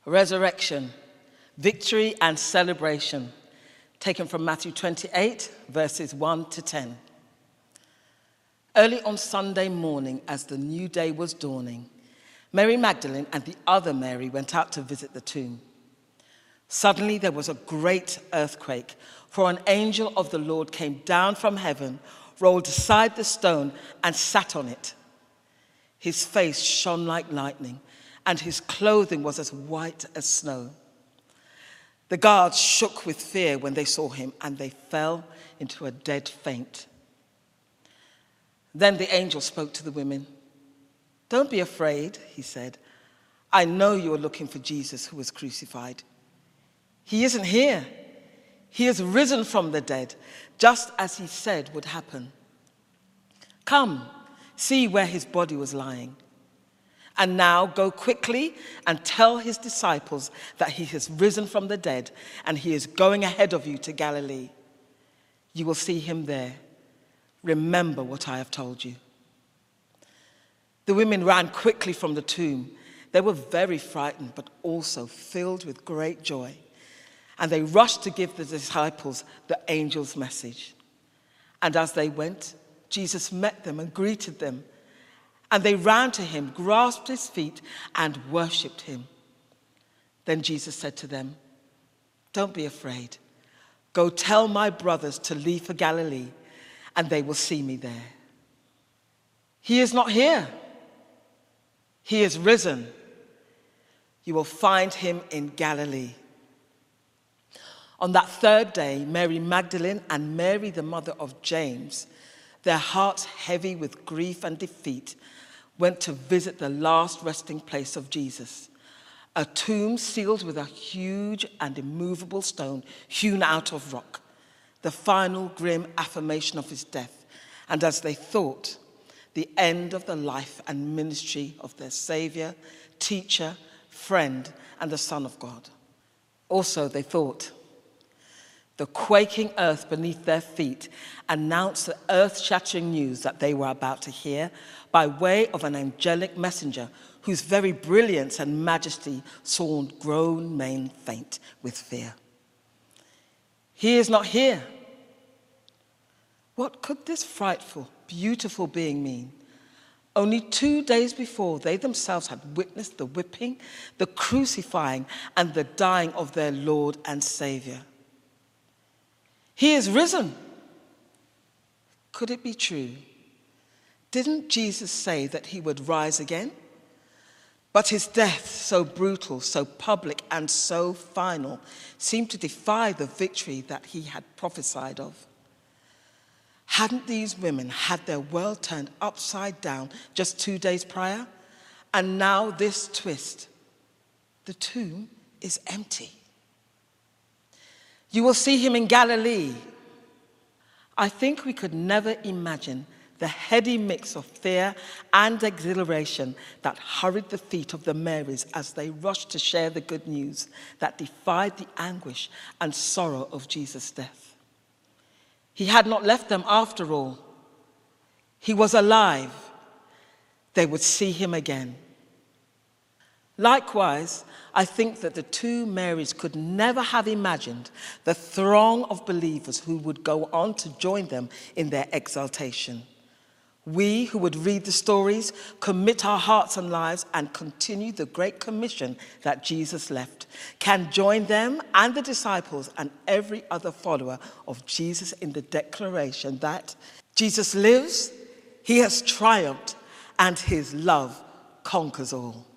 resurrection, victory and celebration, taken from Matthew 28, verses 1 to 10. Early on Sunday morning, as the new day was dawning, Mary Magdalene and the other Mary went out to visit the tomb. Suddenly there was a great earthquake, for an angel of the Lord came down from heaven, rolled aside the stone, and sat on it. His face shone like lightning, and his clothing was as white as snow. The guards shook with fear when they saw him, and they fell into a dead faint. Then the angel spoke to the women. "Don't be afraid," he said. "I know you are looking for Jesus who was crucified. He isn't here. He has risen from the dead, just as he said would happen. Come, see where his body was lying. And now go quickly and tell his disciples that he has risen from the dead, and he is going ahead of you to Galilee. You will see him there. Remember what I have told you." The women ran quickly from the tomb. They were very frightened, but also filled with great joy. And they rushed to give the disciples the angel's message. And as they went, Jesus met them and greeted them. And they ran to him, grasped his feet, and worshipped him. Then Jesus said to them, "Don't be afraid. Go tell my brothers to leave for Galilee, and they will see me there. He is not here. He is risen. You will find him in Galilee." On that third day, Mary Magdalene and Mary, the mother of James, their hearts heavy with grief and defeat, went to visit the last resting place of Jesus, a tomb sealed with a huge and immovable stone hewn out of rock, the final grim affirmation of his death, and as they thought, the end of the life and ministry of their Savior, teacher, friend, and the Son of God. Also, they thought, the quaking earth beneath their feet announced the earth-shattering news that they were about to hear by way of an angelic messenger whose very brilliance and majesty saw grown men faint with fear. He is not here. What could this frightful, beautiful being mean? Only 2 days before, they themselves had witnessed the whipping, the crucifying, and the dying of their Lord and Savior. He is risen. Could it be true? Didn't Jesus say that he would rise again? But his death, so brutal, so public, and so final, seemed to defy the victory that he had prophesied of. Hadn't these women had their world turned upside down just 2 days prior? And now this twist. The tomb is empty. You will see him in Galilee. I think we could never imagine the heady mix of fear and exhilaration that hurried the feet of the Marys as they rushed to share the good news that defied the anguish and sorrow of Jesus' death. He had not left them after all. He was alive. They would see him again. Likewise, I think that the two Marys could never have imagined the throng of believers who would go on to join them in their exaltation. We who would read the stories, commit our hearts and lives, and continue the great commission that Jesus left, can join them and the disciples and every other follower of Jesus in the declaration that Jesus lives, he has triumphed, and his love conquers all.